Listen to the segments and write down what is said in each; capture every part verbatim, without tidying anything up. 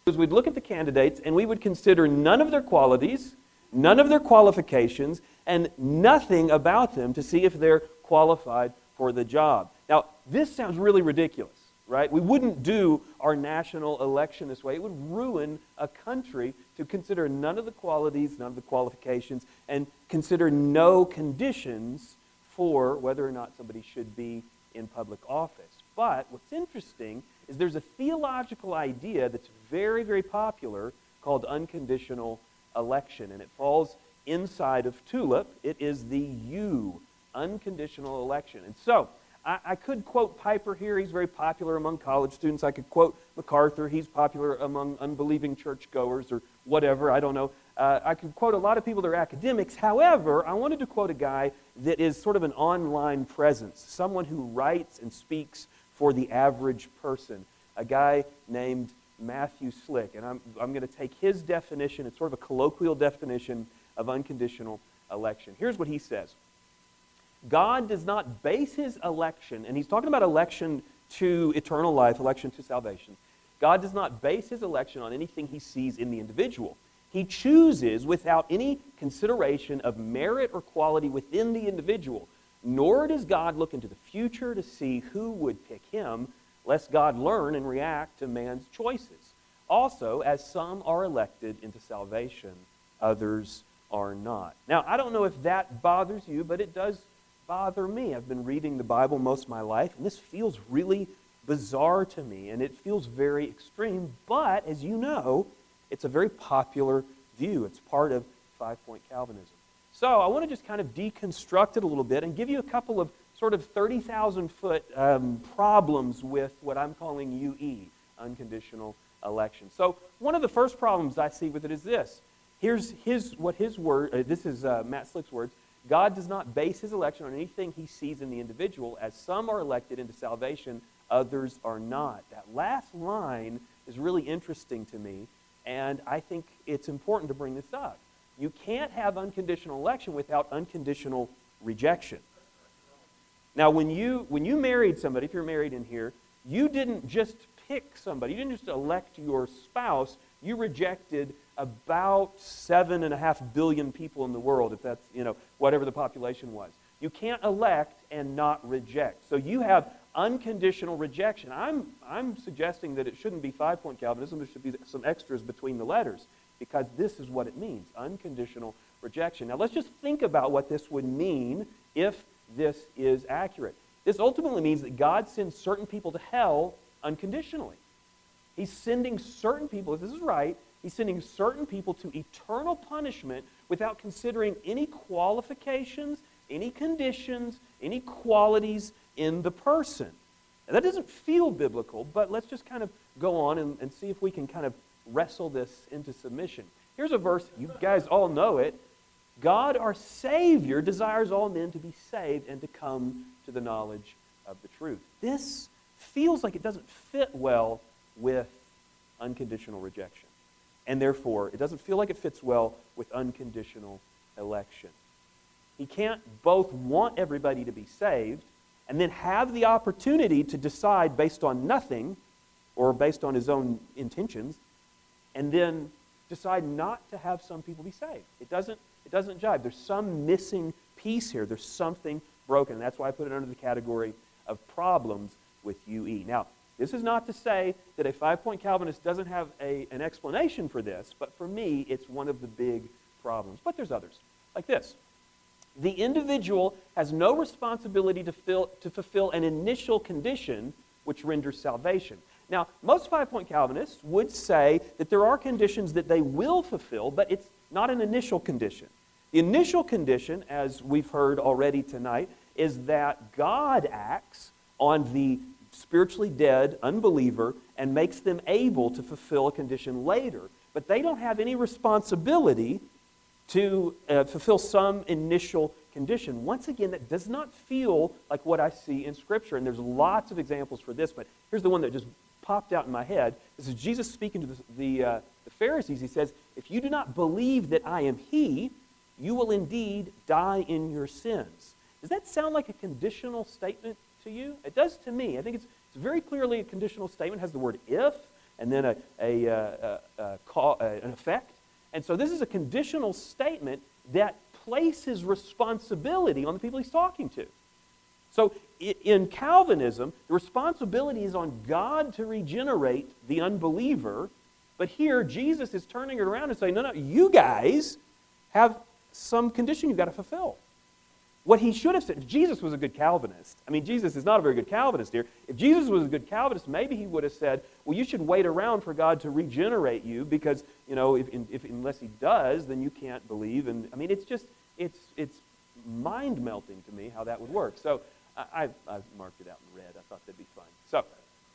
is we'd look at the candidates and we would consider none of their qualities, none of their qualifications, and nothing about them to see if they're qualified for the job. Now, this sounds really ridiculous, right? We wouldn't do our national election this way. It would ruin a country to consider none of the qualities, none of the qualifications, and consider no conditions for whether or not somebody should be in public office. But what's interesting is there's a theological idea that's very, very popular called unconditional election, and it falls inside of TULIP. It is the U, unconditional election. And so, I, I could quote Piper here. He's very popular among college students. I could quote MacArthur. He's popular among unbelieving churchgoers or whatever. I don't know. Uh, I could quote a lot of people that are academics. However, I wanted to quote a guy that is sort of an online presence, someone who writes and speaks for the average person, a guy named Matthew Slick. And I'm, I'm going to take his definition. It's sort of a colloquial definition of unconditional election. Here's what he says. God does not base his election, and he's talking about election to eternal life, election to salvation. God does not base his election on anything he sees in the individual. He chooses without any consideration of merit or quality within the individual, nor does God look into the future to see who would pick him, lest God learn and react to man's choices. Also, as some are elected into salvation, others are not. Now, I don't know if that bothers you, but it does bother me. I've been reading the Bible most of my life, and this feels really bizarre to me, and it feels very extreme, but as you know, it's a very popular view. It's part of five-point Calvinism. So I want to just kind of deconstruct it a little bit and give you a couple of sort of thirty thousand foot um, problems with what I'm calling U E, unconditional election. So one of the first problems I see with it is this. Here's his what his word, uh, this is uh, Matt Slick's words. God does not base his election on anything he sees in the individual, as some are elected into salvation, others are not. That last line is really interesting to me, and I think it's important to bring this up. You can't have unconditional election without unconditional rejection. Now, when you when you married somebody, if you're married in here, you didn't just pick somebody. You didn't just elect your spouse. You rejected about seven and a half billion people in the world, if that's, you know, whatever the population was. You can't elect and not reject. So you have unconditional rejection. I'm I'm suggesting that it shouldn't be five-point Calvinism. There should be some extras between the letters, because this is what it means, unconditional rejection. Now let's just think about what this would mean if this is accurate. This ultimately means that God sends certain people to hell unconditionally. He's sending certain people, if this is right, he's sending certain people to eternal punishment without considering any qualifications, any conditions, any qualities in the person. Now, that doesn't feel biblical, but let's just kind of go on and, and see if we can kind of wrestle this into submission. Here's a verse, you guys all know it. God, our Savior, desires all men to be saved and to come to the knowledge of the truth. This feels like it doesn't fit well with unconditional rejection. And therefore, it doesn't feel like it fits well with unconditional election. He can't both want everybody to be saved and then have the opportunity to decide based on nothing or based on his own intentions, and then decide not to have some people be saved. It doesn't, it doesn't jive. There's some missing piece here. There's something broken. That's why I put it under the category of problems with U E. Now, this is not to say that a five-point Calvinist doesn't have a, an explanation for this, but for me, it's one of the big problems. But there's others, like this. The individual has no responsibility to, fill, to fulfill an initial condition which renders salvation. Now, most five-point Calvinists would say that there are conditions that they will fulfill, but it's not an initial condition. The initial condition, as we've heard already tonight, is that God acts on the spiritually dead unbeliever and makes them able to fulfill a condition later. But they don't have any responsibility to uh, fulfill some initial condition. Once again, that does not feel like what I see in Scripture, and there's lots of examples for this, but here's the one that just popped out in my head. This is Jesus speaking to the, the, uh, the Pharisees. He says, if you do not believe that I am He, you will indeed die in your sins. Does that sound like a conditional statement to you? It does to me. I think it's, it's very clearly a conditional statement. It has the word if. and then a, a, a, a, call, a, an effect. And so this is a conditional statement that places responsibility on the people he's talking to. So in Calvinism, the responsibility is on God to regenerate the unbeliever, but here Jesus is turning it around and saying, no, no, you guys have some condition you've got to fulfill. What he should have said, Jesus was a good Calvinist. I mean, Jesus is not a very good Calvinist here. If Jesus was a good Calvinist, maybe he would have said, well, you should wait around for God to regenerate you because, you know, if, if unless he does, then you can't believe. And I mean, it's just, it's it's mind-melting to me how that would work. So I, I've, I've marked it out in red. I thought that'd be fun. So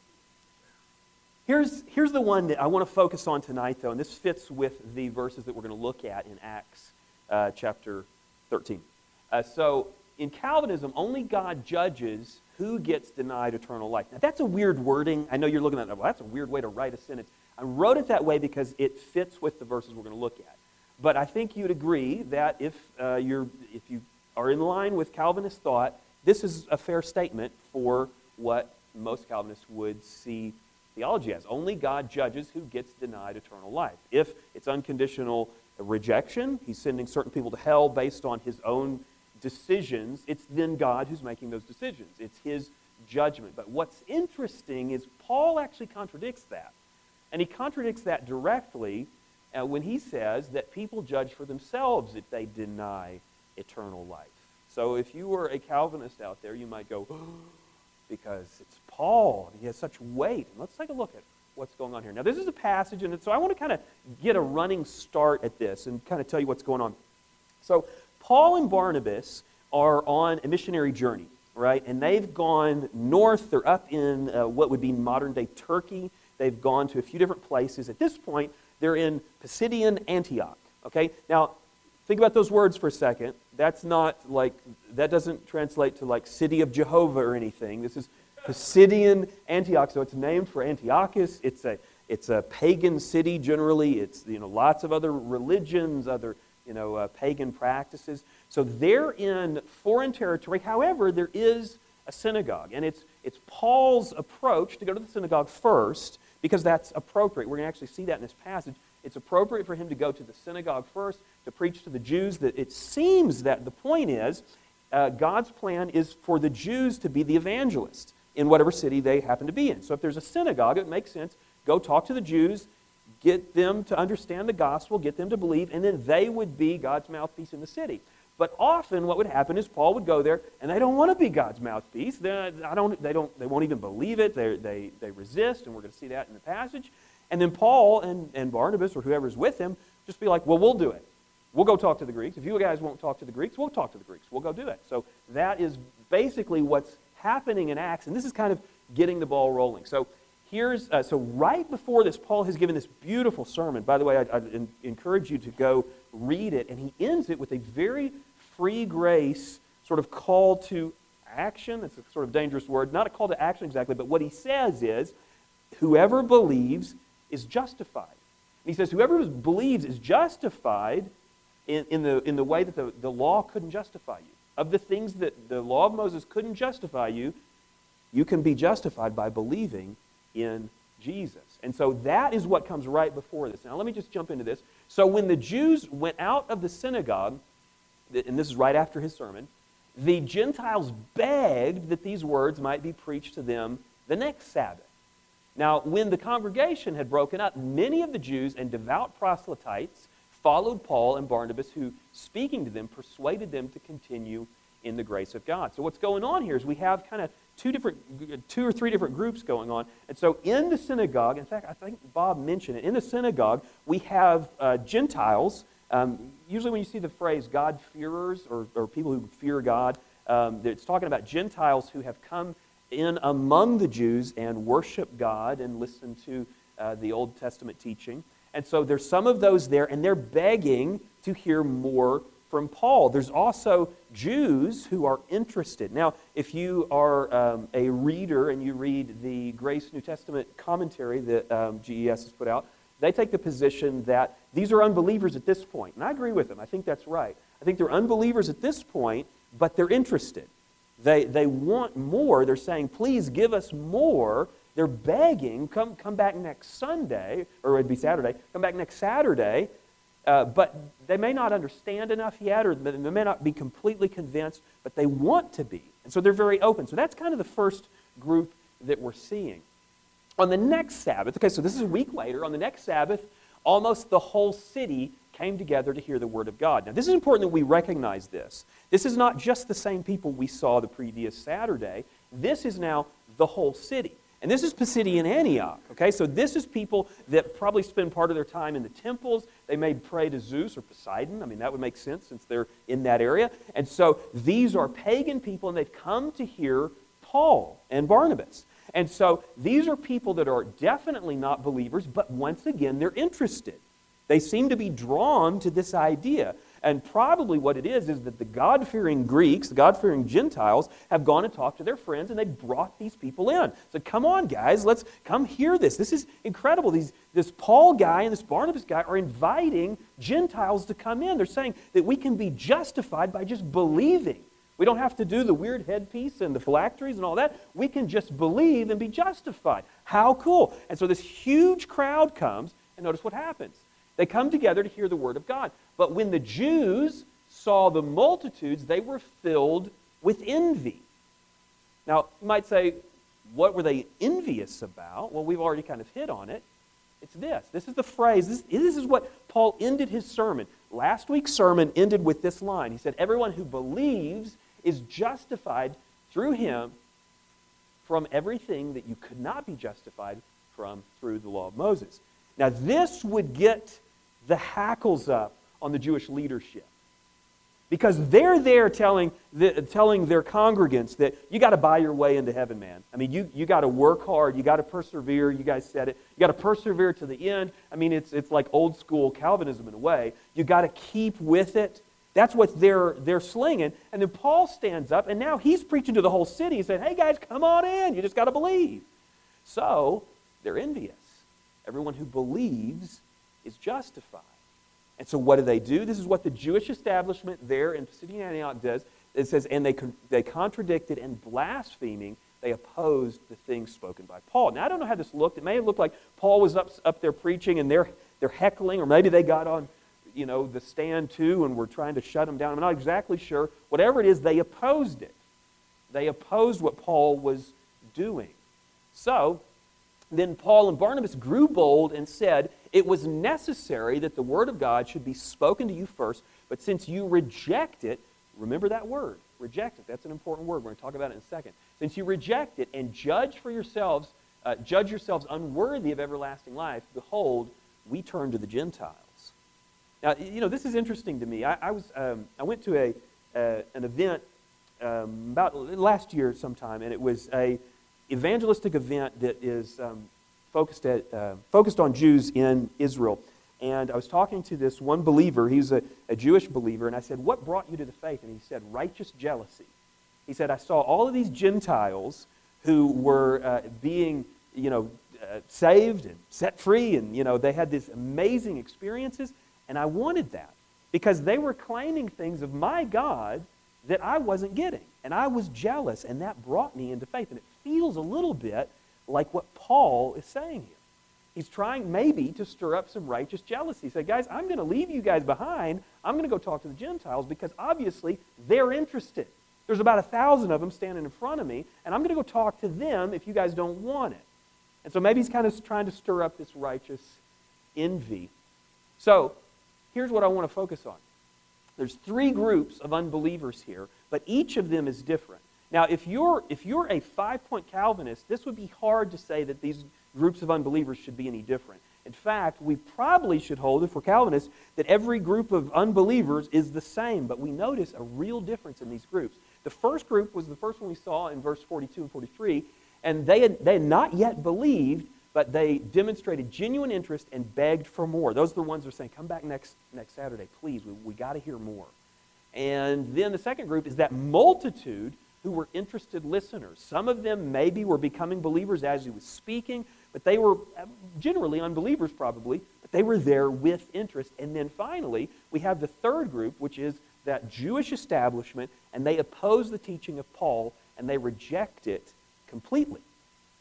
here's, here's the one that I want to focus on tonight, though, and this fits with the verses that we're going to look at in Acts uh, chapter thirteen. Uh, so in Calvinism, only God judges who gets denied eternal life. Now that's a weird wording. I know you're looking at that. Well, that's a weird way to write a sentence. I wrote it that way because it fits with the verses we're going to look at. But I think you'd agree that if uh, you're if you are in line with Calvinist thought, this is a fair statement for what most Calvinists would see theology as. Only God judges who gets denied eternal life. If it's unconditional rejection, he's sending certain people to hell based on his own decisions, it's then God who's making those decisions. It's his judgment. But what's interesting is Paul actually contradicts that. And he contradicts that directly uh, when he says that people judge for themselves if they deny eternal life. So if you were a Calvinist out there, you might go, oh, because it's Paul, and he has such weight. And let's take a look at what's going on here. Now this is a passage, and so I want to kind of get a running start at this and kind of tell you what's going on. So Paul and Barnabas are on a missionary journey, right? And they've gone north. They're up in uh, what would be modern-day Turkey. They've gone to a few different places. At this point, they're in Pisidian Antioch, okay? Now, think about those words for a second. That's not like, that doesn't translate to like City of Jehovah or anything. This is Pisidian Antioch, so it's named for Antiochus. It's a, it's a pagan city generally. It's, you know, lots of other religions, other you know, uh, pagan practices. So they're in foreign territory. However, there is a synagogue. And it's, it's Paul's approach to go to the synagogue first because that's appropriate. We're going to actually see that in this passage. It's appropriate for him to go to the synagogue first to preach to the Jews. That it seems that the point is uh, God's plan is for the Jews to be the evangelist in whatever city they happen to be in. So if there's a synagogue, it makes sense. Go talk to the Jews, get them to understand the gospel, get them to believe, and then they would be God's mouthpiece in the city. But often what would happen is Paul would go there, and they don't want to be God's mouthpiece. They, I don't, they, don't, they won't even believe it. They, they, they resist, and we're going to see that in the passage. And then Paul and, and Barnabas, or whoever's with him, just be like, well, we'll do it. We'll go talk to the Greeks. If you guys won't talk to the Greeks, we'll talk to the Greeks. We'll go do it. So that is basically what's happening in Acts, and this is kind of getting the ball rolling. So Here's uh, so right before this, Paul has given this beautiful sermon. By the way, I, I encourage you to go read it, and he ends it with a very free grace sort of call to action. That's a sort of dangerous word. Not a call to action exactly, but what he says is, whoever believes is justified. And he says, whoever believes is justified in, in, the, in the way that the, the law couldn't justify you. Of the things that the law of Moses couldn't justify you, you can be justified by believing in Jesus. And so that is what comes right before this. Now let me just jump into this. So when the Jews went out of the synagogue, and this is right after his sermon, the Gentiles begged that these words might be preached to them the next Sabbath. Now when the congregation had broken up, many of the Jews and devout proselytes followed Paul and Barnabas, who, speaking to them, persuaded them to continue in the grace of God. So what's going on here is we have kind of two different, two or three different groups going on. And so in the synagogue, in fact, I think Bob mentioned it, in the synagogue, we have uh, Gentiles. Um, usually when you see the phrase God-fearers, or, or people who fear God, um, it's talking about Gentiles who have come in among the Jews and worship God and listen to uh, the Old Testament teaching. And so there's some of those there, and they're begging to hear more from Paul. There's also Jews who are interested. Now, if you are um, a reader and you read the Grace New Testament commentary that um, G E S has put out, they take the position that these are unbelievers at this point. And I agree with them. I think that's right. I think they're unbelievers at this point, but they're interested. They, they want more. They're saying, please give us more they're begging, come, come back next Sunday, or it'd be Saturday, come back next Saturday, uh, but they may not understand enough yet, or they may not be completely convinced, but they want to be. And so they're very open. So that's kind of the first group that we're seeing. On the next Sabbath, okay, so this is a week later, on the next Sabbath, almost the whole city came together to hear the Word of God. Now, this is important that we recognize this. This is not just the same people we saw the previous Saturday. This is now the whole city. And this is Pisidian Antioch, okay? So this is people that probably spend part of their time in the temples. They may pray to Zeus or Poseidon. I mean, that would make sense since they're in that area. And so these are pagan people, and they've come to hear Paul and Barnabas. And so these are people that are definitely not believers, but once again, they're interested. They seem to be drawn to this idea. And probably what it is is that the God-fearing Greeks, the God-fearing Gentiles, have gone and talked to their friends, and they've brought these people in. So come on, guys, let's come hear this. This is incredible. These, this Paul guy and this Barnabas guy are inviting Gentiles to come in. They're saying that we can be justified by just believing. We don't have to do the weird headpiece and the phylacteries and all that. We can just believe and be justified. How cool. And so this huge crowd comes, and notice what happens. They come together to hear the Word of God. But when the Jews saw the multitudes, they were filled with envy. Now, you might say, what were they envious about? Well, we've already kind of hit on it. It's this. This is the phrase. This, this is what Paul ended his sermon. Last week's sermon ended with this line. He said, everyone who believes is justified through him from everything that you could not be justified from through the law of Moses. Now, this would get the hackles up on the Jewish leadership, because they're there telling the, telling their congregants that you got to buy your way into heaven, man. I mean, you, you got to work hard. You got to persevere. You guys said it. You got to persevere to the end. I mean, it's it's like old school Calvinism in a way. You got to keep with it. That's what they're they're slinging. And then Paul stands up, and now he's preaching to the whole city. He said, "Hey guys, come on in. You just got to believe." So they're envious. Everyone who believes is justified. And so what do they do? This is what the Jewish establishment there in Pisidian Antioch does. It says, and they they contradicted and blaspheming, they opposed the things spoken by Paul. Now, I don't know how this looked. It may have looked like Paul was up, up there preaching, and they're, they're heckling, or maybe they got on, you know, the stand too, and were trying to shut him down. I'm not exactly sure. Whatever it is, they opposed it. They opposed what Paul was doing. So, then Paul and Barnabas grew bold and said, it was necessary that the Word of God should be spoken to you first, but since you reject it, remember that word, reject it. That's an important word. We're going to talk about it in a second. Since you reject it and judge for yourselves, uh, judge yourselves unworthy of everlasting life, behold, we turn to the Gentiles. Now, you know, this is interesting to me. I, I was, um, I went to a uh, an event um, about last year sometime, and it was a evangelistic event that is um, focused at uh, focused on Jews in Israel. And I was talking to this one believer. He's a, a Jewish believer, and I said, "What brought you to the faith?" And he said, "Righteous jealousy." He said, "I saw all of these Gentiles who were uh, being, you know, uh, saved and set free, and you know, they had these amazing experiences, and I wanted that because they were claiming things of my God that I wasn't getting, and I was jealous, and that brought me into faith." And it feels a little bit like what Paul is saying here. He's trying maybe to stir up some righteous jealousy. He said, guys, I'm going to leave you guys behind. I'm going to go talk to the Gentiles because obviously they're interested. There's about a thousand of them standing in front of me, and I'm going to go talk to them if you guys don't want it. And so maybe he's kind of trying to stir up this righteous envy. So here's what I want to focus on. There's three groups of unbelievers here, but each of them is different. Now, if you're if you're a five-point Calvinist, this would be hard to say that these groups of unbelievers should be any different. In fact, we probably should hold, if we're Calvinists, that every group of unbelievers is the same, but we notice a real difference in these groups. The first group was the first one we saw in verse forty-two and forty-three, and they had, they had not yet believed, but they demonstrated genuine interest and begged for more. Those are the ones who are saying, come back next, next Saturday, please, we, we got to hear more. And then the second group is that multitude who were interested listeners. Some of them maybe were becoming believers as he was speaking, but they were generally unbelievers probably, but they were there with interest. And then finally, we have the third group, which is that Jewish establishment, and they oppose the teaching of Paul, and they reject it completely.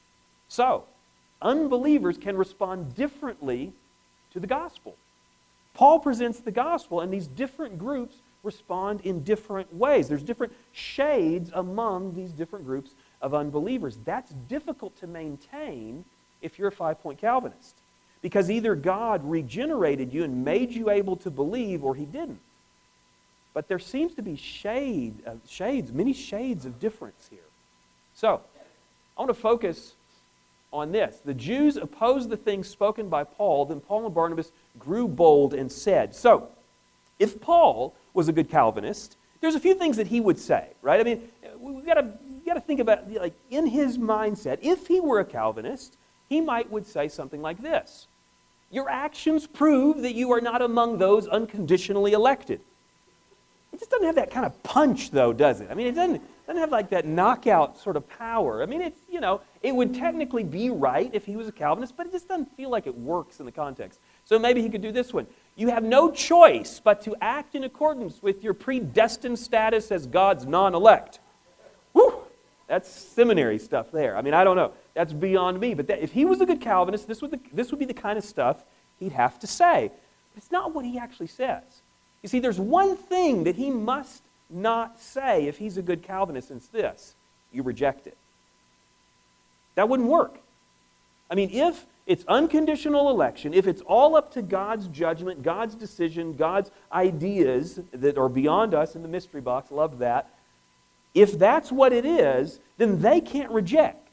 So, unbelievers can respond differently to the gospel. Paul presents the gospel, and these different groups respond in different ways. There's different shades among these different groups of unbelievers. That's difficult to maintain if you're a five-point Calvinist, because either God regenerated you and made you able to believe, or he didn't. But there seems to be shade, uh, shades, many shades of difference here. So, I want to focus on this. The Jews opposed the things spoken by Paul, then Paul and Barnabas grew bold and said. So, if Paul was a good Calvinist, there's a few things that he would say, right? I mean, we've got to, we've got to think about, like, in his mindset, if he were a Calvinist, he might would say something like this: your actions prove that you are not among those unconditionally elected. It just doesn't have that kind of punch, though, does it? I mean, it doesn't, doesn't have like that knockout sort of power. I mean, it's, you know, it would technically be right if he was a Calvinist, but it just doesn't feel like it works in the context. So maybe he could do this one. You have no choice but to act in accordance with your predestined status as God's non-elect. Whew! That's seminary stuff there. I mean, I don't know. That's beyond me. But that, if he was a good Calvinist, this would, the, this would be the kind of stuff he'd have to say. But it's not what he actually says. You see, there's one thing that he must not say if he's a good Calvinist, and it's this: you reject it. That wouldn't work. I mean, if it's unconditional election, if it's all up to God's judgment, God's decision, God's ideas that are beyond us in the mystery box, love that. If that's what it is, then they can't reject.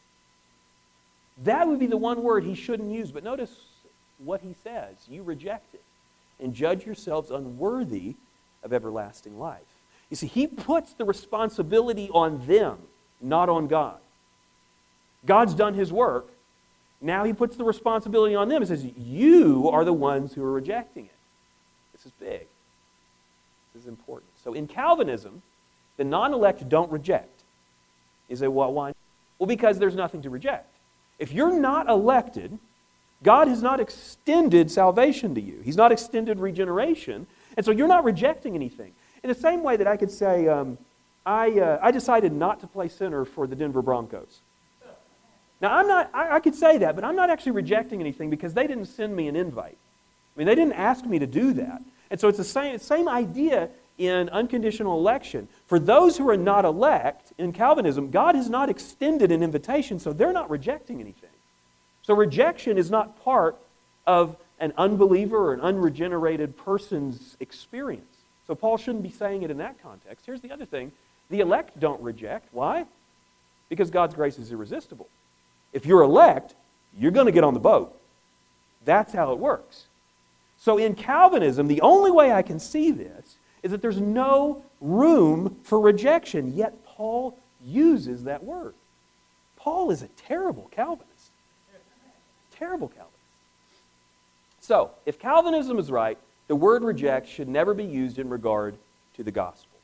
That would be the one word he shouldn't use. But notice what he says: you reject it and judge yourselves unworthy of everlasting life. You see, he puts the responsibility on them, not on God. God's done his work. Now he puts the responsibility on them and says, you are the ones who are rejecting it. This is big. This is important. So in Calvinism, the non-elect don't reject. You say, well, why? Well, because there's nothing to reject. If you're not elected, God has not extended salvation to you. He's not extended regeneration. And so you're not rejecting anything. In the same way that I could say, um, I, uh, I decided not to play center for the Denver Broncos. Now, I'm not, I, I could say that, but I'm not actually rejecting anything because they didn't send me an invite. I mean, they didn't ask me to do that. And so it's the same, same idea in unconditional election. For those who are not elect in Calvinism, God has not extended an invitation, so they're not rejecting anything. So rejection is not part of an unbeliever or an unregenerated person's experience. So Paul shouldn't be saying it in that context. Here's the other thing. The elect don't reject. Why? Because God's grace is irresistible. If you're elect, you're going to get on the boat. That's how it works. So in Calvinism, the only way I can see this is that there's no room for rejection, yet Paul uses that word. Paul is a terrible Calvinist. Terrible Calvinist. So, if Calvinism is right, the word reject should never be used in regard to the gospel.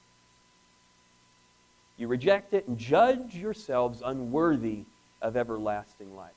You reject it and judge yourselves unworthy of everlasting life.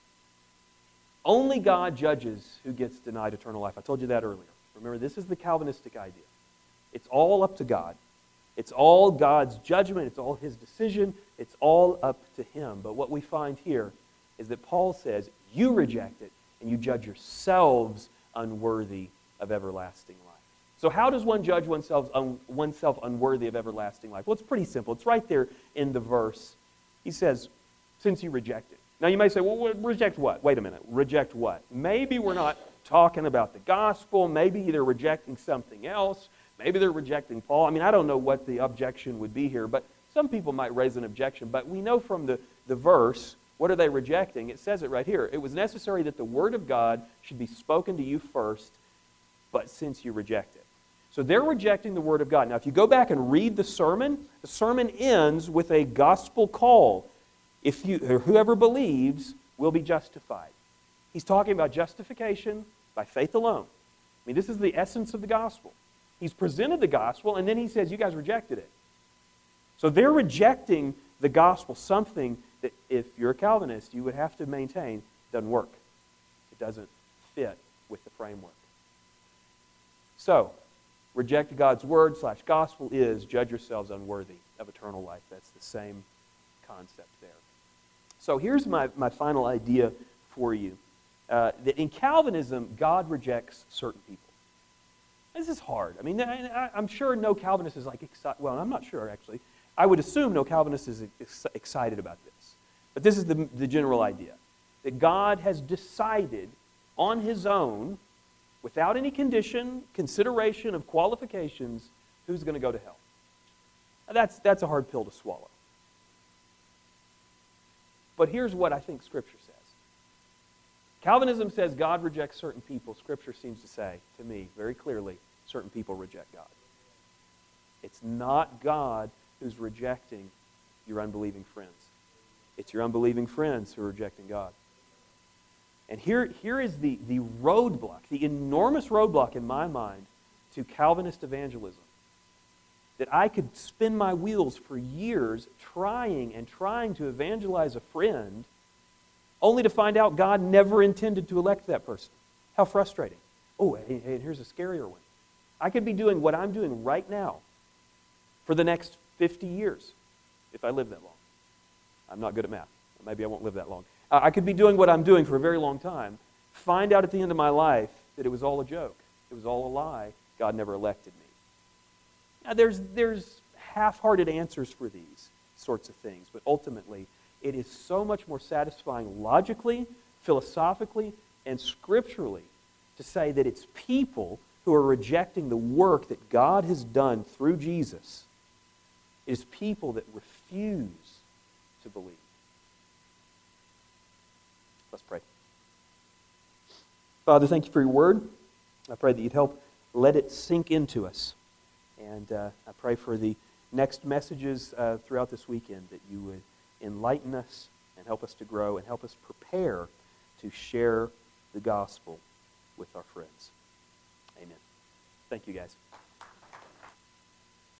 Only God judges who gets denied eternal life. I told you that earlier. Remember, this is the Calvinistic idea. It's all up to God. It's all God's judgment. It's all his decision. It's all up to him. But what we find here is that Paul says, you reject it and you judge yourselves unworthy of everlasting life. So how does one judge oneself, un, oneself unworthy of everlasting life? Well, it's pretty simple. It's right there in the verse. He says, since you reject it. Now you may say, well, reject what? Wait a minute. Reject what? Maybe we're not talking about the gospel. Maybe they're rejecting something else. Maybe they're rejecting Paul. I mean, I don't know what the objection would be here, but some people might raise an objection. But we know from the, the verse, what are they rejecting? It says it right here. It was necessary that the word of God should be spoken to you first, but since you reject it. So they're rejecting the word of God. Now, if you go back and read the sermon, the sermon ends with a gospel call. If you, or whoever believes will be justified. He's talking about justification by faith alone. I mean, this is the essence of the gospel. He's presented the gospel, and then he says, you guys rejected it. So they're rejecting the gospel, something that if you're a Calvinist, you would have to maintain doesn't work. It doesn't fit with the framework. So, reject God's word slash gospel is judge yourselves unworthy of eternal life. That's the same concept there. So here's my, my final idea for you. Uh, that in Calvinism, God rejects certain people. This is hard. I mean, I, I'm sure no Calvinist is like excited. Well, I'm not sure, actually. I would assume no Calvinist is ex- excited about this. But this is the, the general idea. That God has decided on his own, without any condition, consideration of qualifications, who's going to go to hell. Now, that's, that's a hard pill to swallow. But here's what I think Scripture says. Calvinism says God rejects certain people. Scripture seems to say, to me, very clearly, certain people reject God. It's not God who's rejecting your unbelieving friends. It's your unbelieving friends who are rejecting God. And here, here is the, the roadblock, the enormous roadblock in my mind to Calvinist evangelism. That I could spin my wheels for years trying and trying to evangelize a friend, only to find out God never intended to elect that person. How frustrating. Oh, hey, hey, here's a scarier one. I could be doing what I'm doing right now for the next fifty years if I live that long. I'm not good at math. Maybe I won't live that long. Uh, I could be doing what I'm doing for a very long time, find out at the end of my life that it was all a joke. It was all a lie. God never elected me. Now, there's, there's half-hearted answers for these sorts of things, but ultimately, it is so much more satisfying logically, philosophically, and scripturally to say that it's people who are rejecting the work that God has done through Jesus. It is people that refuse to believe. Let's pray. Father, thank you for your word. I pray that you'd help let it sink into us. And uh, I pray for the next messages uh, throughout this weekend that you would enlighten us and help us to grow and help us prepare to share the gospel with our friends. Amen. Thank you, guys.